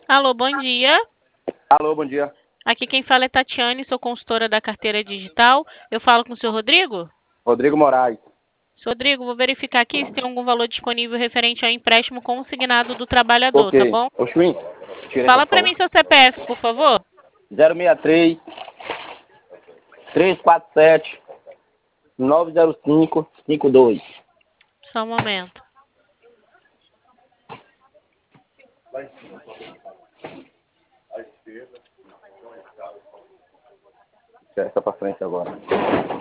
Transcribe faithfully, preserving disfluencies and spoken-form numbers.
Alô, bom dia. Alô, bom dia. Aqui quem fala é Tatiane, sou consultora da carteira digital. Eu falo com o senhor Rodrigo? Rodrigo Moraes. Senhor Rodrigo, vou verificar aqui se tem algum valor disponível referente ao empréstimo consignado do trabalhador, tá Ok. bom? Ô, Chuim, tira aí, Fala por pra favor. mim seu C P F, por favor. zero seis três, três quatro sete, nove zero cinco, cinco dois. Só um momento. Essa pra frente agora.